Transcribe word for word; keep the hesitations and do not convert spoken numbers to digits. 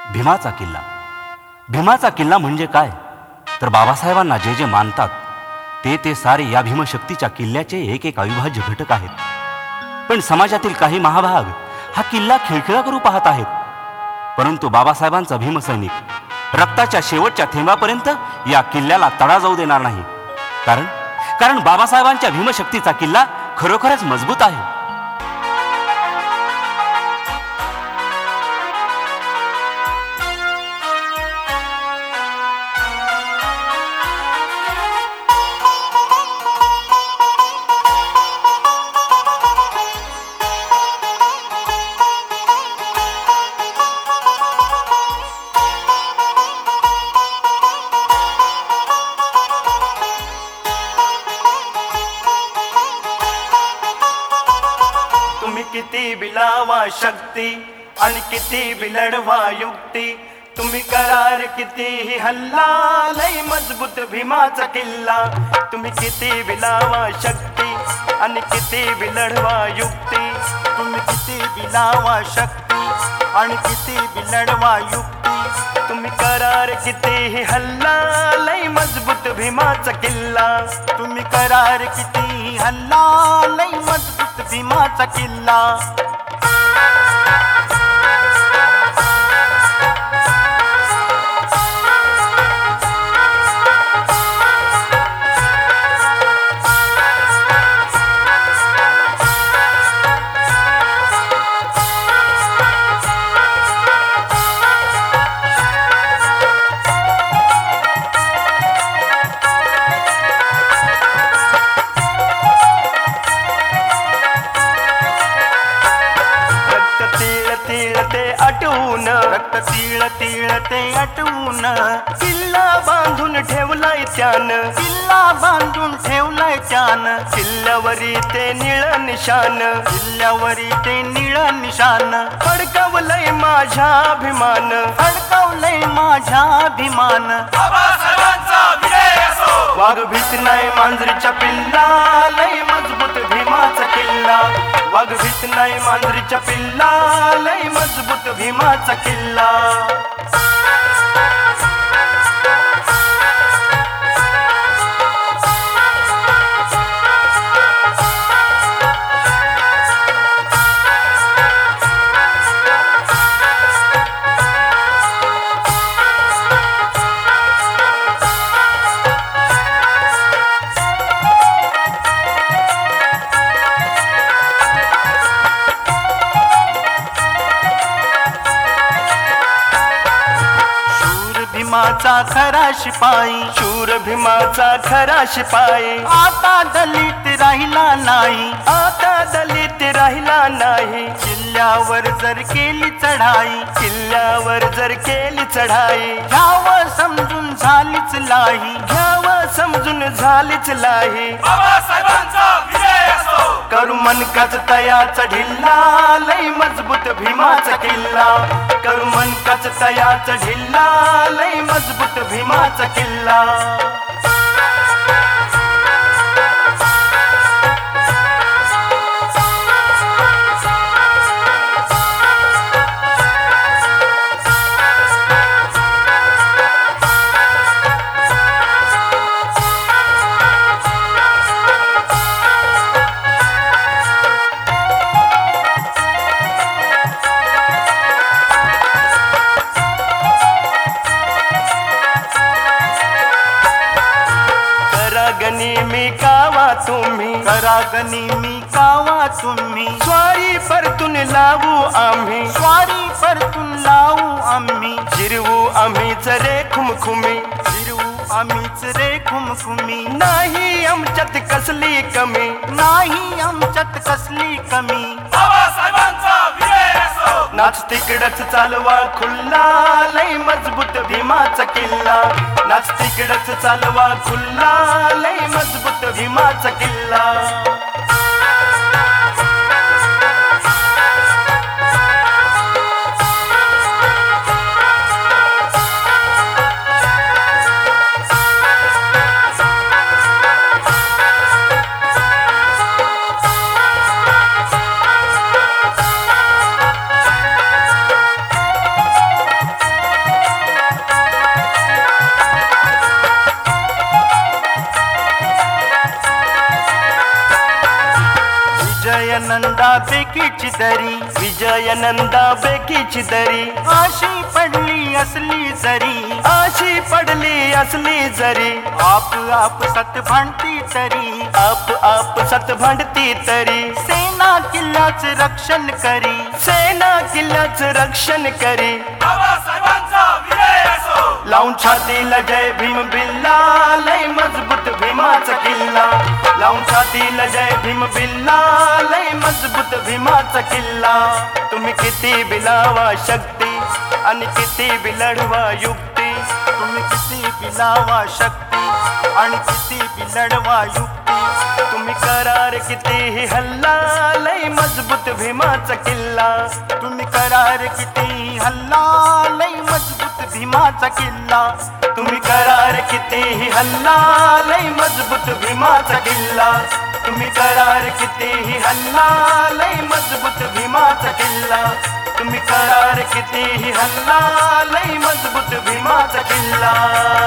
भीमाचा किल्ला. भीमाचा किल्ला म्हणजे काय, तर बाबासाहेबांना जे जे मानतात ते ते सारे या भीमशक्तीच्या किल्ल्याचे एक एक अविभाज्य घटक आहेत. पण समाजातील काही महाभाग हा किल्ला खिळखिळा करू पाहत आहेत. परंतु बाबासाहेबांचा भीमसैनिक रक्ताच्या शेवटच्या थेंबापर्यंत या किल्ल्याला तडा जाऊ देणार नाही. कारण कारण बाबासाहेबांच्या भीमशक्तीचा किल्ला खरोखरच मजबूत आहे. किती बिलावा शक्ती आणि किती बिलडवा युक्ती, तुम्ही करार कितीही हल्ला, लय मजबूत भीमाचा किल्ला. तुम्ही किती बिलावा शक्ती आणि किती बिलडवा युक्ती, तुम्ही किती बिलावा शक्ती आणि किती बिलडवा युक्ती, तुम्ही करार कितीही हल्ला, लय मजबूत भीमाचा किल्ला. तुम्ही करार कितीही हल्ला, लय मजबूत भीमाचा किल्ला. आटवून रक्त तीळ तीळ ते आटवून, किल्ला बांधून ठेवलाय त्यान, किल्ला बांधून ठेवलाय त्यान. किल्ल्यावरी ते निळ निशान, किल्ल्यावरी ते निळ निशान. फडकावलंय माझ्या अभिमान, फडकावलंय माझ्या अभिमान. बाबासाहेबांचा विजय असो. वाघ भीत नाही मांजरीच्या पिल्ला, लय मजबूत भीमाचा किल्ला. वाघ भीत नाही मांजरीच्या पिल्ला, लय मजबूत भीमाचा किल्ला. भीमाचा खरा शिपाई, शूर भीमाचा खरा शिपाई. आता दलित राहिला नाही, आता दलित राहिला नाही. किल्ल्यावर जर केली चढाई, किल्ल्यावर जर केली चढाई, घ्यावं समजून झालीच लाही, घ्यावं समजून झालीच लाही. बाबासाहेबांचा विजय असो. करू मनकाच तयाचा ढिल्ला, लय मजबूत भीमाचा किल्ला. करू मनकाच तयाचा ढिल्ला, लय मजबूत भीमाचा किल्ला. गनी मी कावा तुम्ही, करागनी मी कावा तुम्ही. स्वारी परतून लावू आम्ही, स्वारी परतून लावू आम्ही. जिरवू आम्हीच रे खुमखुमी, जिरवू आम्हीच रे खुमखुमी. नाही आमच्यात कसली कमी, नाही आमच्यात कसली कमी. बाबासाहेबांचा विजय असो. नाच तिकडच चालवा खुल्ला, लय मजबूत भीमाचा किल्ला. नाच तिकडच चालवा खुल्ला, लय मजबूत भीमाचा किल्ला. बेकीची दरी, विजयनंदा बेकीची दरी, आशी पडली असली जरी, आशी पडली असली जरी, आप आप सत भांडती तरी, आप आप सत भांडती तरी, सेना किल्ल्याच रक्षण करी, सेना किल्ल्याच रक्षण करी, बाबासाहेबांचा विजय असो. लावून छातीला जय भीम बिल्ला, लय मजबूत भीमाचा किल्ला, लावून छातीला जय भीम बिल्ला, लय मजबूत भीमाचा किल्ला. तुम्ही किती बिलावा शक्ती आणि किती बिलढवा युक्ती, तुम्ही किती बिलावा शक्ती आणि किती बिलढवा युक्ती, तुम्ही करार कितीही हल्ला, लय मजबूत भीमाचा किल्ला, तुम्ही करार कितीही हल्ला, लय मजबूत भीमाचा किल्ला, तुम्ही करार कितीही हल्ला, लय मजबूत भीमाचा किल्ला, तुम्ही करार कितीही हल्ला, लय मजबूत भीमाचा किल्ला, तुम्ही करार कितीही हल्ला, लय मजबूत भीमाचा किल्ला.